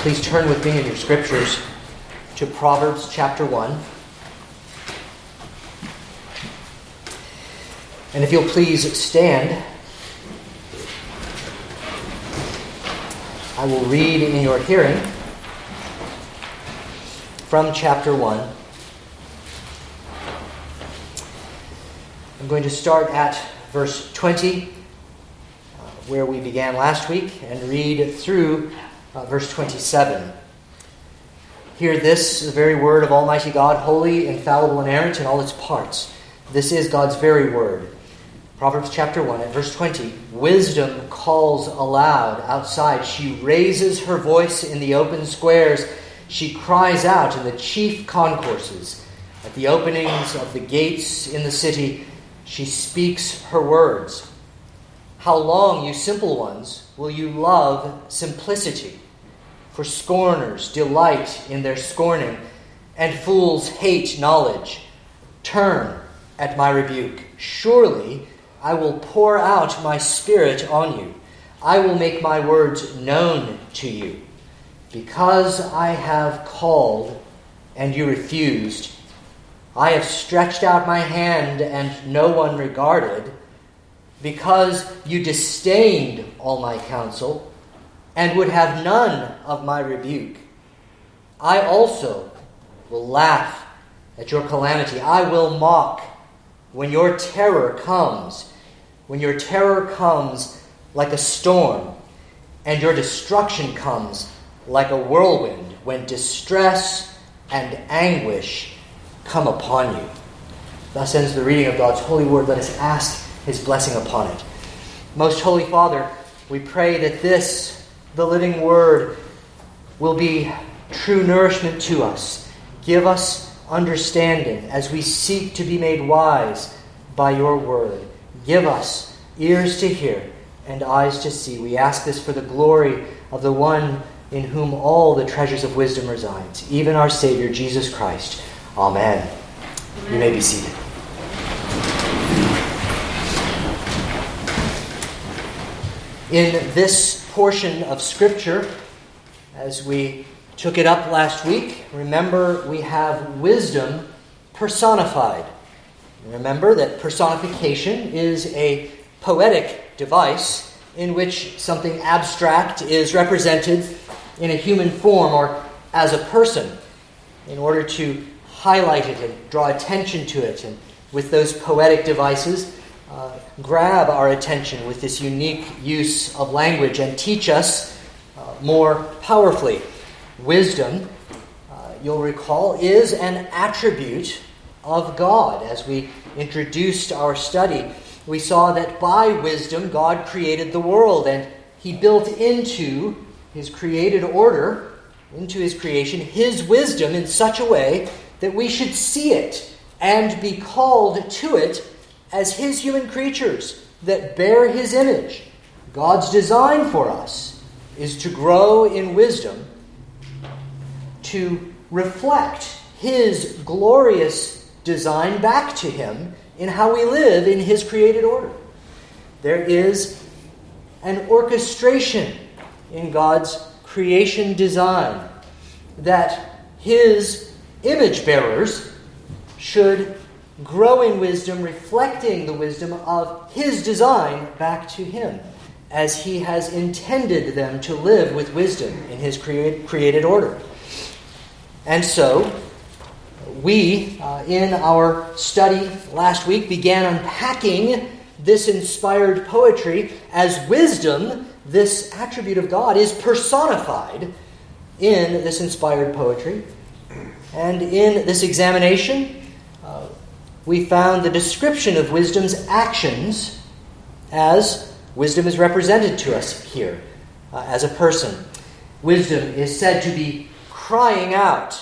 Please turn with me in your scriptures to Proverbs chapter 1. And if you'll please stand, I will read in your hearing from chapter 1. I'm going to start at verse 20, where we began last week, and read through verse 27. Hear this, the very word of Almighty God, holy, infallible, inerrant in all its parts. This is God's very word. Proverbs chapter 1 at verse 20. Wisdom calls aloud outside. She raises her voice in the open squares. She cries out in the chief concourses. At the openings of the gates in the city, she speaks her words. How long, you simple ones, will you love simplicity? For scorners delight in their scorning, and fools hate knowledge. Turn at my rebuke. Surely I will pour out my spirit on you. I will make my words known to you. Because I have called and you refused, I have stretched out my hand and no one regarded. Because you disdained all my counsel and would have none of my rebuke, I also will laugh at your calamity. I will mock when your terror comes. When your terror comes like a storm, and your destruction comes like a whirlwind, when distress and anguish come upon you. Thus ends the reading of God's holy word. Let us ask His blessing upon it. Most Holy Father, we pray that this, the living word, will be true nourishment to us. Give us understanding as we seek to be made wise by your word. Give us ears to hear and eyes to see. We ask this for the glory of the one in whom all the treasures of wisdom resides, even our Savior, Jesus Christ. Amen. You may be seated. In this portion of Scripture, as we took it up last week, remember we have wisdom personified. Remember that personification is a poetic device in which something abstract is represented in a human form or as a person in order to highlight it and draw attention to it. And with those poetic devices, grab our attention with this unique use of language and teach us more powerfully. Wisdom, you'll recall, is an attribute of God. As we introduced our study, we saw that by wisdom God created the world, and He built into His created order, into His creation, His wisdom in such a way that we should see it and be called to it as His human creatures that bear His image. God's design for us is to grow in wisdom, to reflect His glorious design back to Him in how we live in His created order. There is an orchestration in God's creation design that His image bearers should grow in wisdom, reflecting the wisdom of His design back to Him, as He has intended them to live with wisdom in His created order. And so, we, in our study last week, began unpacking this inspired poetry as wisdom, this attribute of God, is personified in this inspired poetry. And in this examination, we found the description of wisdom's actions as wisdom is represented to us here as a person. Wisdom is said to be crying out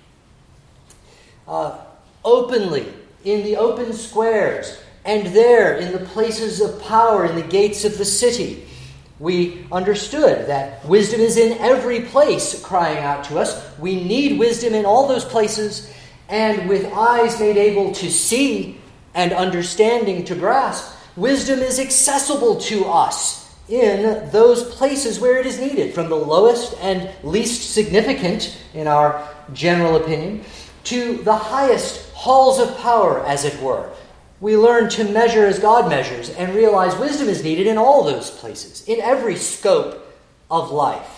openly in the open squares and there in the places of power in the gates of the city. We understood that wisdom is in every place crying out to us. We need wisdom in all those places, and with eyes made able to see and understanding to grasp, wisdom is accessible to us in those places where it is needed, from the lowest and least significant, in our general opinion, to the highest halls of power, as it were. We learn to measure as God measures and realize wisdom is needed in all those places, in every scope of life.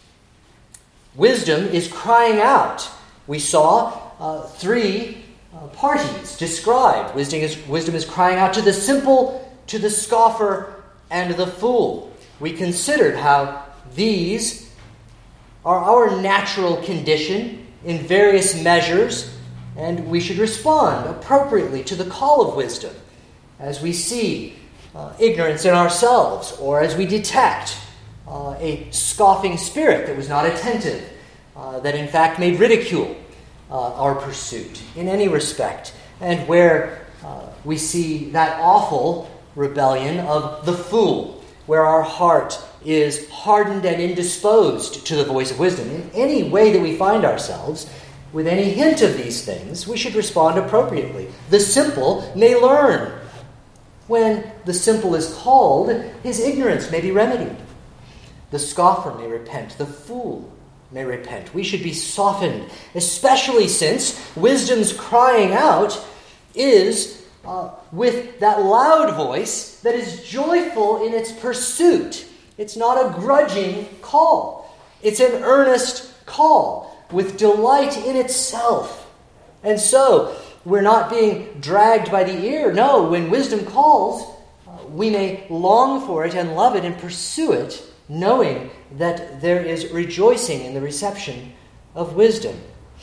Wisdom is crying out. We saw three parties described. Wisdom is crying out to the simple, to the scoffer, and the fool. We considered how these are our natural condition in various measures, and we should respond appropriately to the call of wisdom as we see ignorance in ourselves, or as we detect a scoffing spirit that was not attentive, that in fact made ridicule our pursuit in any respect, and where we see that awful rebellion of the fool, where our heart is hardened and indisposed to the voice of wisdom. In any way that we find ourselves, with any hint of these things, we should respond appropriately. The simple may learn. When the simple is called, his ignorance may be remedied. The scoffer may repent. The fool may repent. We should be softened, especially since wisdom's crying out is with that loud voice that is joyful in its pursuit. It's not a grudging call. It's an earnest call with delight in itself. And so, we're not being dragged by the ear. No, when wisdom calls, we may long for it and love it and pursue it, knowing that there is rejoicing in the reception of wisdom.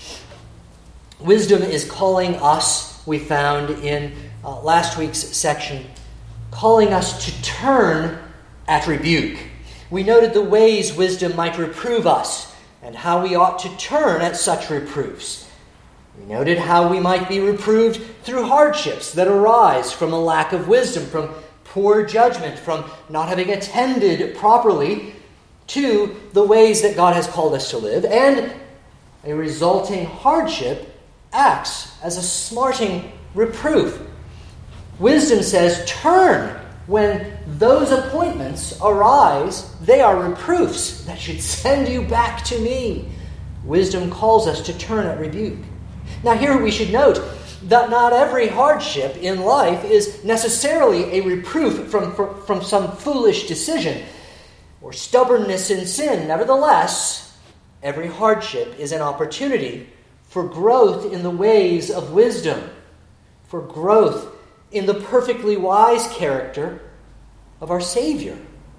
Wisdom is calling us, we found in last week's section, calling us to turn at rebuke. We noted the ways wisdom might reprove us and how we ought to turn at such reproofs. We noted how we might be reproved through hardships that arise from a lack of wisdom, from poor judgment, from not having attended properly to the ways that God has called us to live, and a resulting hardship acts as a smarting reproof. Wisdom says, turn. When those appointments arise, they are reproofs that should send you back to me. Wisdom calls us to turn at rebuke. Now here we should note that not every hardship in life is necessarily a reproof from some foolish decision or stubbornness in sin. Nevertheless, every hardship is an opportunity for growth in the ways of wisdom, for growth in the perfectly wise character of our Savior.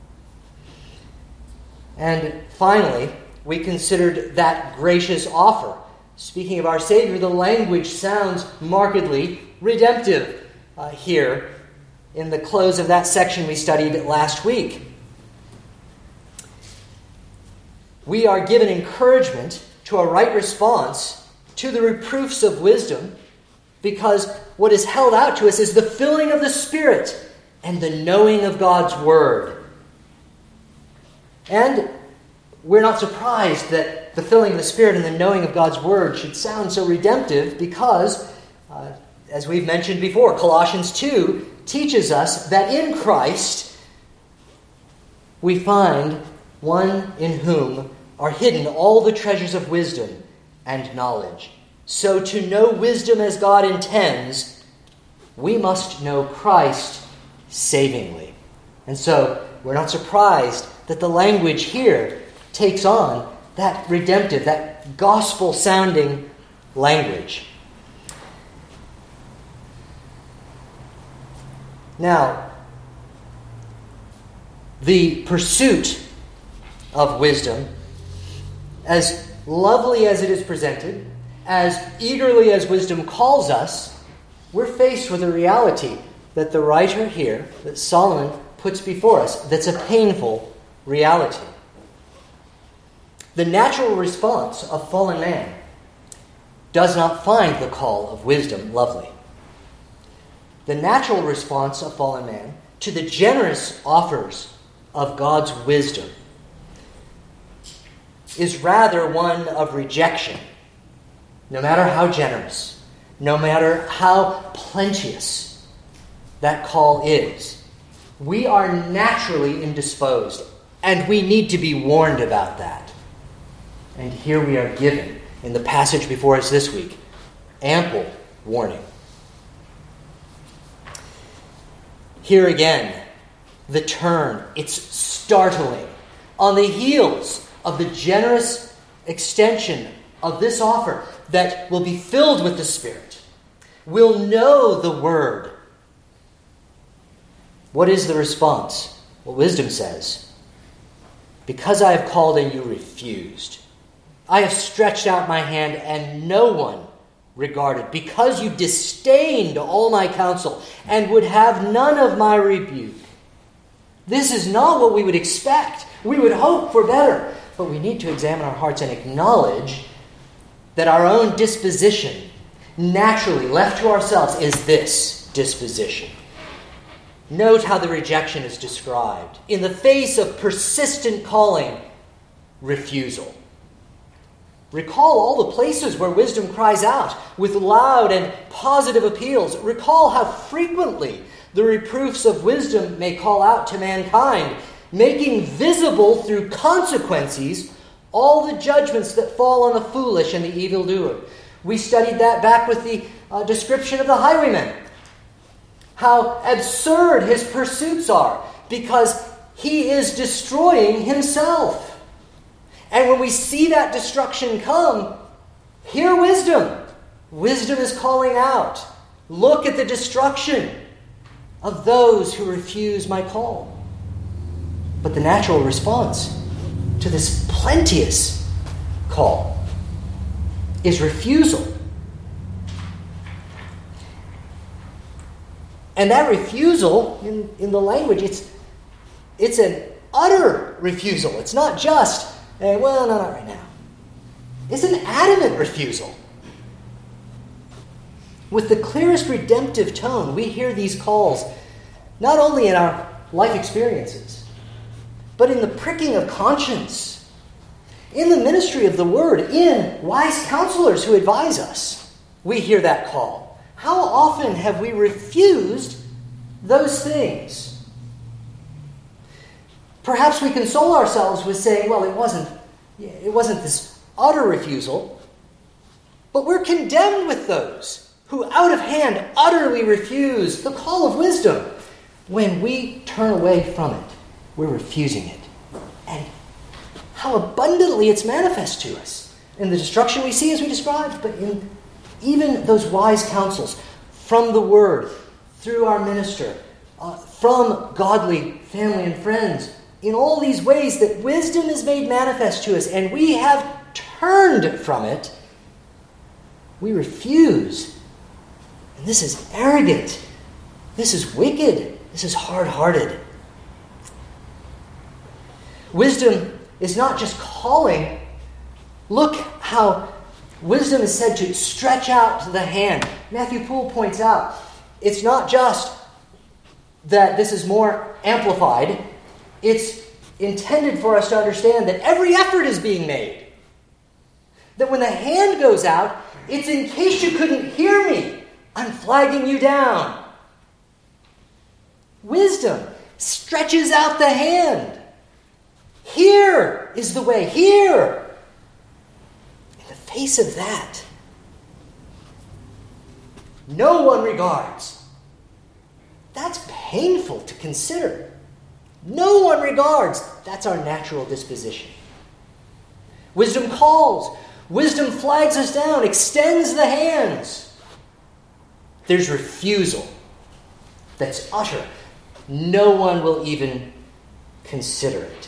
And finally, we considered that gracious offer. Speaking of our Savior, the language sounds markedly redemptive here in the close of that section we studied last week. We are given encouragement to a right response to the reproofs of wisdom, because what is held out to us is the filling of the Spirit and the knowing of God's Word. And we're not surprised that the filling of the Spirit and the knowing of God's Word should sound so redemptive, because, as we've mentioned before, Colossians 2 teaches us that in Christ we find one in whom are hidden all the treasures of wisdom and knowledge. So to know wisdom as God intends, we must know Christ savingly. And so we're not surprised that the language here takes on that redemptive, that gospel-sounding language. Now, the pursuit of wisdom, as lovely as it is presented, as eagerly as wisdom calls us, we're faced with a reality that the writer here, that Solomon puts before us, that's a painful reality. The natural response of fallen man does not find the call of wisdom lovely. The natural response of fallen man to the generous offers of God's wisdom is rather one of rejection. No matter how generous, no matter how plenteous that call is, We are naturally indisposed, and we need to be warned about that. And here we are given, in the passage before us this week, ample warning. Here again, the turn, it's startling. On the heels of the generous extension of this offer that will be filled with the Spirit, will know the Word. What is the response? Well, wisdom says, because I have called and you refused. I have stretched out my hand and no one regarded. Because you disdained all my counsel and would have none of my rebuke. This is not what we would expect. We would hope for better. But we need to examine our hearts and acknowledge that our own disposition, naturally left to ourselves, is this disposition. Note how the rejection is described. In the face of persistent calling, refusal. Recall all the places where wisdom cries out with loud and positive appeals. Recall how frequently the reproofs of wisdom may call out to mankind, making visible through consequences all the judgments that fall on the foolish and the evildoer. We studied that back with the description of the highwayman. How absurd his pursuits are because he is destroying himself. And when we see that destruction come, hear wisdom. Wisdom is calling out. Look at the destruction of those who refuse my call. But the natural response to this plenteous call is refusal. And that refusal, in the language, it's an utter refusal. It's not just, well, no, not right now. It's an adamant refusal. With the clearest redemptive tone, we hear these calls not only in our life experiences, but in the pricking of conscience, in the ministry of the Word, in wise counselors who advise us. We hear that call. How often have we refused those things? Perhaps we console ourselves with saying, well, it wasn't this utter refusal, but we're condemned with those who out of hand utterly refuse the call of wisdom. When we turn away from it, we're refusing it. And how abundantly it's manifest to us in the destruction we see as we described, but in even those wise counsels from the Word, through our minister, from godly family and friends, in all these ways that wisdom is made manifest to us and we have turned from it, we refuse. And this is arrogant. This is wicked. This is hard-hearted. Wisdom is not just calling. Look how wisdom is said to stretch out the hand. Matthew Poole points out, it's not just that this is more amplified. It's intended for us to understand that every effort is being made. That when the hand goes out, it's in case you couldn't hear me. I'm flagging you down. Wisdom stretches out the hand. Here is the way. Here. In the face of that, no one regards. That's painful to consider. No one regards. That's our natural disposition. Wisdom calls. Wisdom flags us down, extends the hands. There's refusal that's utter. No one will even consider it.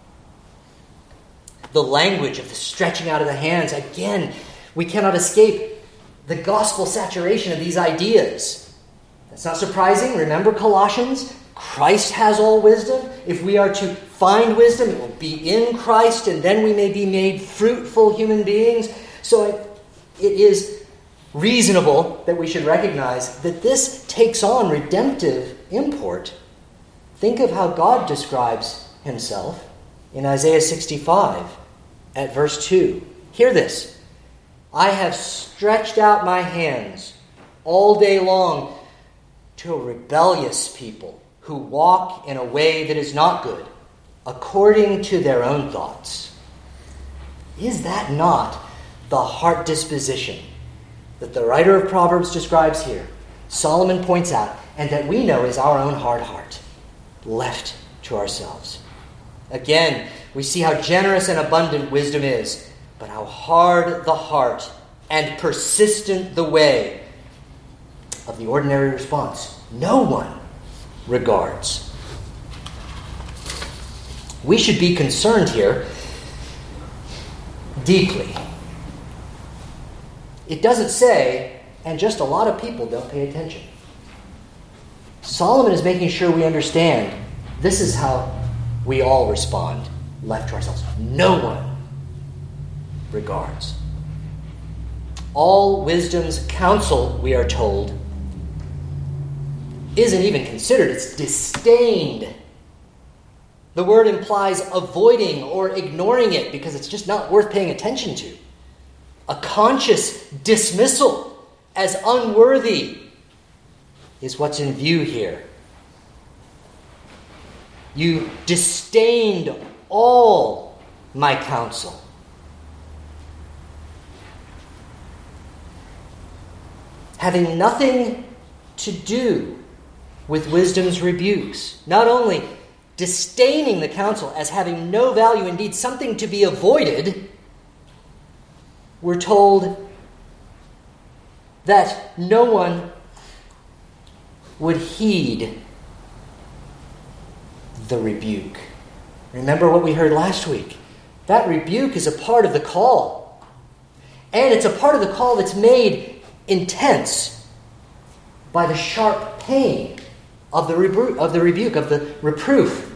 The language of the stretching out of the hands, again, we cannot escape the gospel saturation of these ideas. That's not surprising. Remember Colossians? Christ has all wisdom. If we are to find wisdom, it will be in Christ, and then we may be made fruitful human beings. So it is reasonable that we should recognize that this takes on redemptive import. Think of how God describes himself in Isaiah 65 at verse 2. Hear this. I have stretched out my hands all day long to a rebellious people, who walk in a way that is not good, according to their own thoughts. Is that not the heart disposition that the writer of Proverbs describes here, Solomon points out, and that we know is our own hard heart, left to ourselves? Again, we see how generous and abundant wisdom is, but how hard the heart and persistent the way of the ordinary response no one regards. We should be concerned here deeply. It doesn't say, and just a lot of people don't pay attention. Solomon is making sure we understand this is how we all respond, left to ourselves. No one regards. All wisdom's counsel, we are told, isn't even considered. It's disdained. The word implies avoiding or ignoring it because it's just not worth paying attention to. A conscious dismissal as unworthy is what's in view here. You disdained all my counsel. Having nothing to do with wisdom's rebukes, not only disdaining the counsel as having no value, indeed something to be avoided, we're told that no one would heed the rebuke. Remember what we heard last week. That rebuke is a part of the call. And it's a part of the call that's made intense by the sharp pain of the rebuke, of the reproof.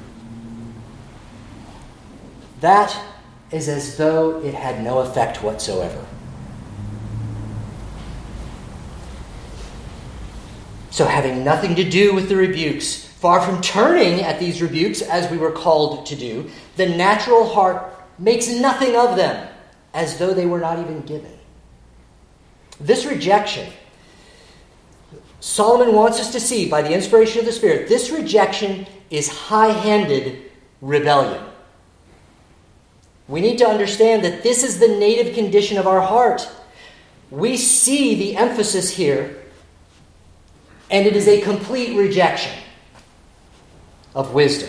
That is as though it had no effect whatsoever. So having nothing to do with the rebukes, far from turning at these rebukes as we were called to do, the natural heart makes nothing of them, as though they were not even given. This rejection, Solomon wants us to see by the inspiration of the Spirit, this rejection is high-handed rebellion. We need to understand that this is the native condition of our heart. We see the emphasis here, and it is a complete rejection of wisdom.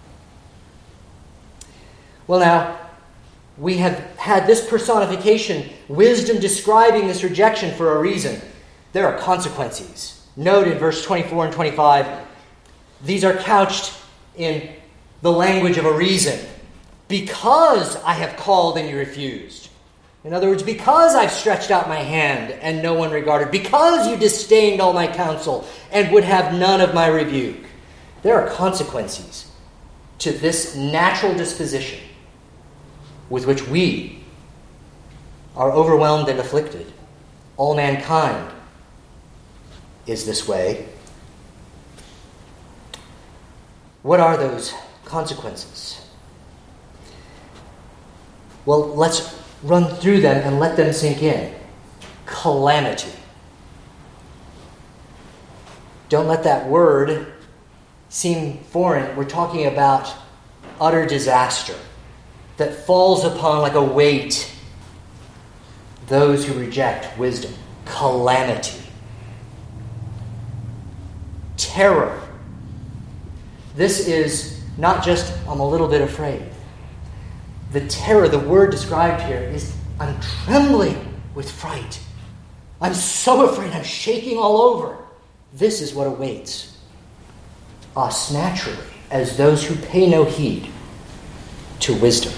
Well, now, we have had this personification, wisdom describing this rejection for a reason. There are consequences. Note in verse 24 and 25, these are couched in the language of a reason. Because I have called and you refused. In other words, because I've stretched out my hand and no one regarded. Because you disdained all my counsel and would have none of my rebuke. There are consequences to this natural disposition with which we are overwhelmed and afflicted. All mankind is this way. What are those consequences? Well, let's run through them and let them sink in. Calamity. Don't let that word seem foreign. We're talking about utter disaster that falls upon like a weight those who reject wisdom. Calamity. Terror. This is not just, I'm a little bit afraid. The terror, the word described here is, I'm trembling with fright. I'm so afraid, I'm shaking all over. This is what awaits us naturally as those who pay no heed to wisdom.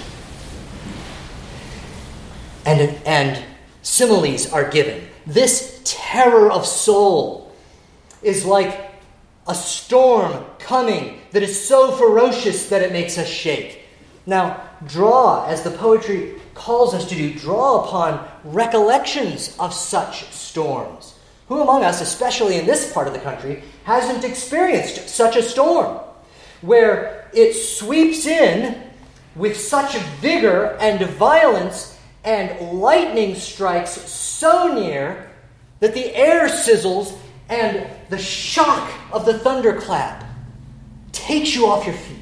And similes are given. This terror of soul is like a storm coming that is so ferocious that it makes us shake. Now, draw, as the poetry calls us to do, draw upon recollections of such storms. Who among us, especially in this part of the country, hasn't experienced such a storm, where it sweeps in with such vigor and violence, and lightning strikes so near that the air sizzles and the shock of the thunderclap takes you off your feet.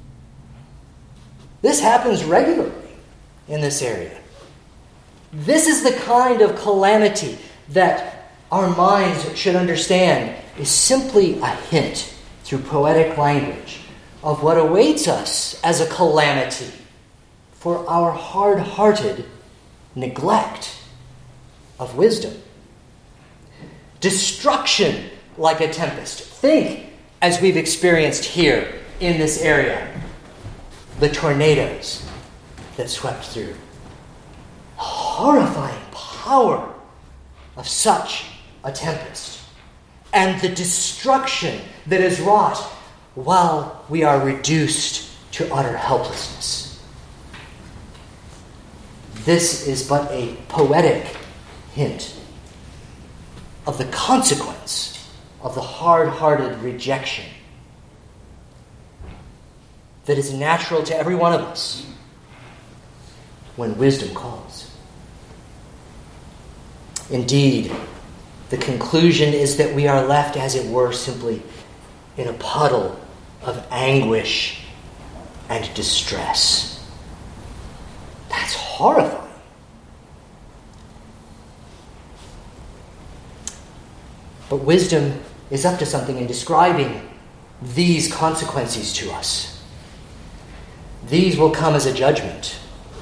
This happens regularly in this area. This is the kind of calamity that our minds should understand is simply a hint through poetic language of what awaits us as a calamity for our hard-hearted neglect of wisdom. Destruction like a tempest. Think, as we've experienced here in this area, the tornadoes that swept through. Horrifying power of such a tempest, and the destruction that is wrought while we are reduced to utter helplessness. This is but a poetic hint of the consequence of the hard-hearted rejection that is natural to every one of us when wisdom calls. Indeed, the conclusion is that we are left, as it were, simply in a puddle of anguish and distress. That's horrifying. But wisdom is up to something in describing these consequences to us. These will come as a judgment.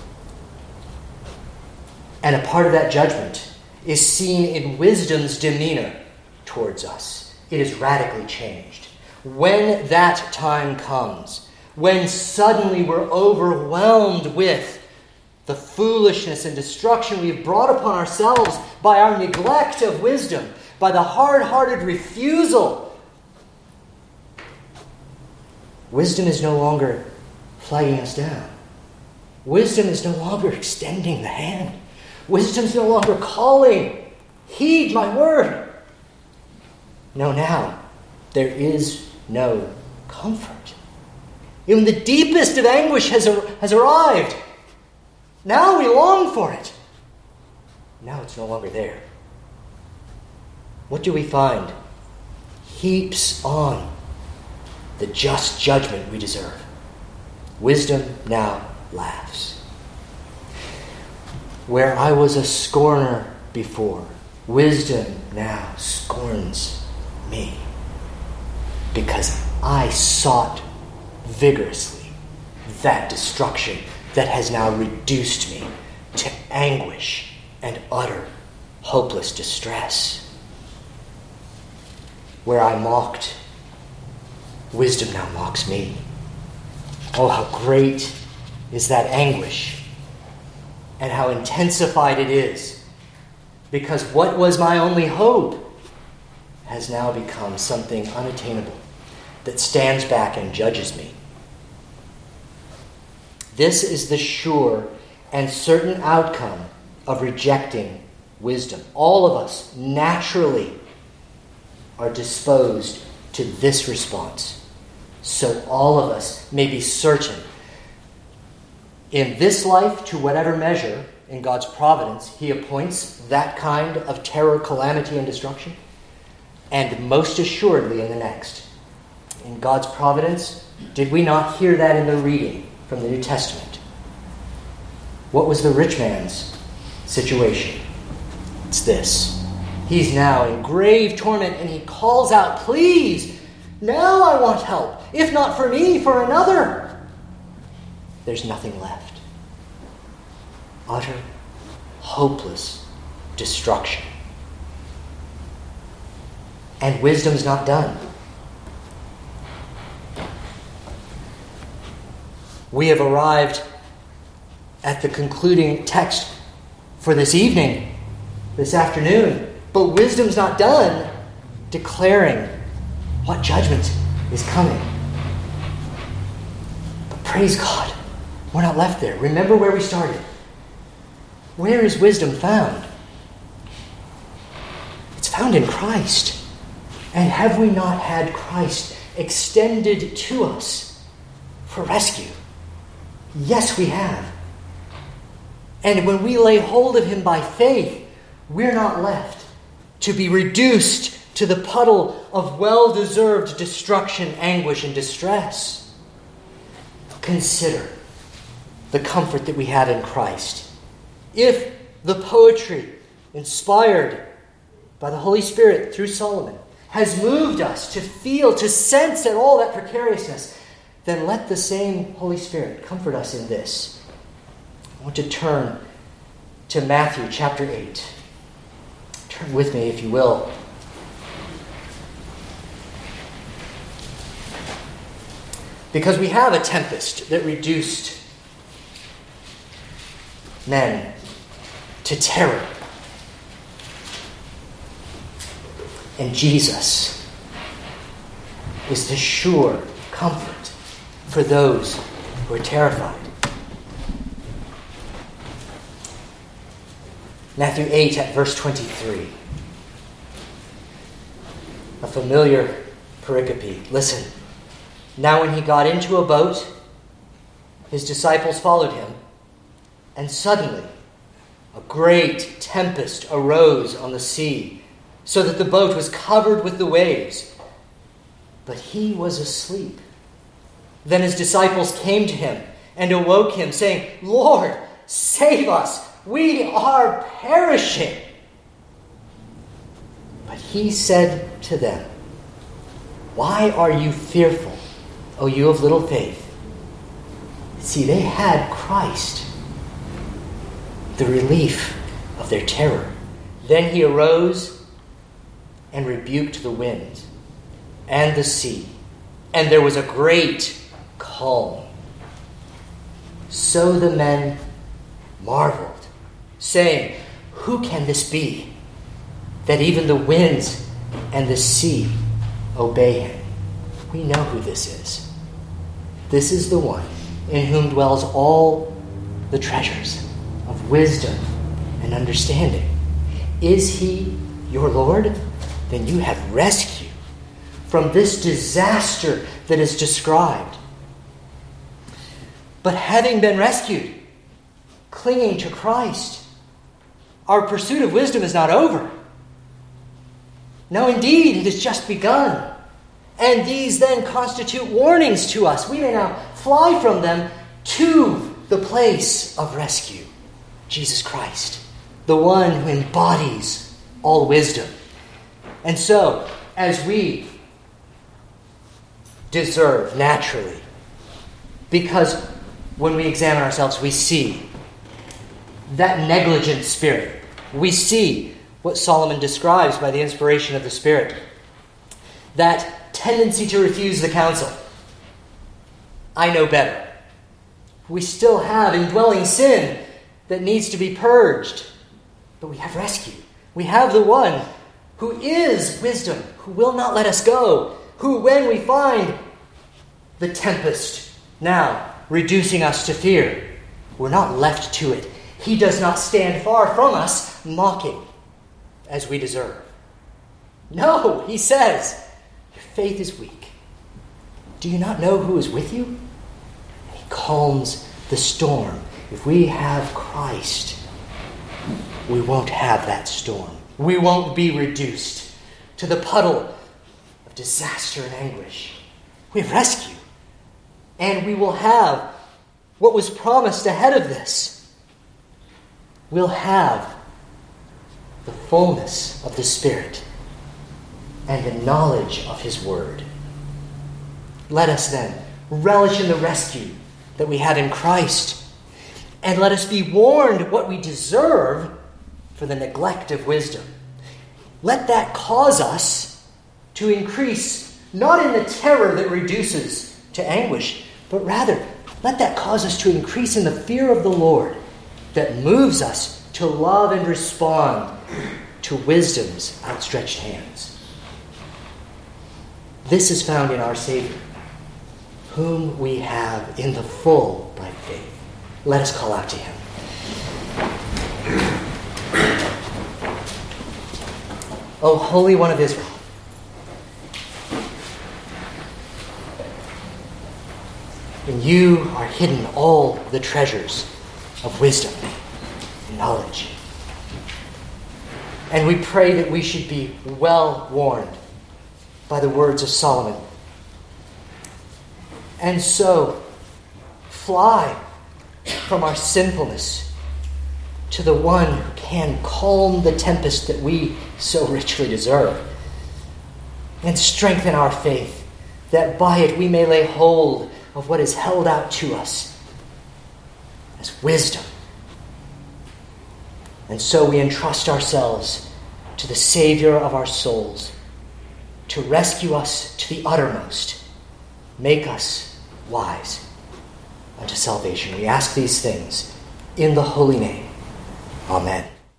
And a part of that judgment is seen in wisdom's demeanor towards us. It is radically changed. When that time comes, when suddenly we're overwhelmed with the foolishness and destruction we've brought upon ourselves by our neglect of wisdom, by the hard-hearted refusal, wisdom is no longer flagging us down. Wisdom is no longer extending the hand. Wisdom is no longer calling, heed my word. No, now, there is no comfort. Even the deepest of anguish has arrived. Now we long for it. Now it's no longer there. What do we find? Heaps on the just judgment we deserve. Wisdom now laughs. Where I was a scorner before, wisdom now scorns me, because I sought vigorously that destruction that has now reduced me to anguish and utter hopeless distress. Where I mocked, wisdom now mocks me. Oh, how great is that anguish, and how intensified it is, because what was my only hope has now become something unattainable that stands back and judges me. This is the sure and certain outcome of rejecting wisdom. All of us naturally are disposed to this response. So all of us may be certain in this life, to whatever measure in God's providence he appoints that kind of terror, calamity, and destruction, and most assuredly in the next. In God's providence, did we not hear that in the reading from the New Testament? What was the rich man's situation? It's this. He's now in grave torment, and he calls out, "Please, now I want help. If not for me, for another." There's nothing left. Utter, hopeless destruction. And wisdom's not done. We have arrived at the concluding text for this evening, this afternoon. But wisdom's not done declaring what judgment is coming. But praise God, we're not left there. Remember where we started. Where is wisdom found? It's found in Christ. And have we not had Christ extended to us for rescue? Yes, we have. And when we lay hold of him by faith, we're not left to be reduced to the puddle of well-deserved destruction, anguish, and distress. Consider the comfort that we have in Christ. If the poetry inspired by the Holy Spirit through Solomon has moved us to feel, to sense at all that precariousness, then let the same Holy Spirit comfort us in this. I want to turn to Matthew chapter 8. Turn with me, if you will. Because we have a tempest that reduced men to terror. And Jesus is the sure comfort for those who are terrified. Matthew 8 at verse 23. A familiar pericope. Listen. Now when he got into a boat, his disciples followed him, and suddenly a great tempest arose on the sea, so that the boat was covered with the waves. But he was asleep. Then his disciples came to him and awoke him, saying, "Lord, save us! We are perishing." But he said to them, "Why are you fearful, O you of little faith?" See, they had Christ, the relief of their terror. Then he arose and rebuked the wind and the sea, and there was a great calm. So the men marveled, saying, "Who can this be, that even the winds and the sea obey him?" We know who this is. This is the one in whom dwells all the treasures of wisdom and understanding. Is he your Lord? Then you have rescue from this disaster that is described. But having been rescued, clinging to Christ, our pursuit of wisdom is not over. No, indeed, it has just begun. And these then constitute warnings to us. We may now fly from them to the place of rescue, Jesus Christ, the one who embodies all wisdom. And so, as we deserve naturally, because when we examine ourselves, we see that negligent spirit. We see what Solomon describes by the inspiration of the Spirit. That tendency to refuse the counsel. I know better. We still have indwelling sin that needs to be purged. But we have rescue. We have the one who is wisdom, who will not let us go, who, when we find the tempest now reducing us to fear, we're not left to it. He does not stand far from us, mocking as we deserve. No, he says, your faith is weak. Do you not know who is with you? And he calms the storm. If we have Christ, we won't have that storm. We won't be reduced to the puddle of disaster and anguish. We have rescue. And we will have what was promised ahead of this. We'll have the fullness of the Spirit and the knowledge of his word. Let us then relish in the rescue that we have in Christ, and let us be warned what we deserve for the neglect of wisdom. Let that cause us to increase, not in the terror that reduces to anguish, but rather let that cause us to increase in the fear of the Lord that moves us to love and respond to wisdom's outstretched hands. This is found in our Savior, whom we have in the full by faith. Let us call out to him. O Holy One of Israel, in you are hidden all the treasures of wisdom and knowledge. And we pray that we should be well warned by the words of Solomon. And so, fly from our sinfulness to the one who can calm the tempest that we so richly deserve. And strengthen our faith, that by it we may lay hold of what is held out to us as wisdom. And so we entrust ourselves to the Savior of our souls to rescue us to the uttermost, make us wise unto salvation. We ask these things in the holy name. Amen.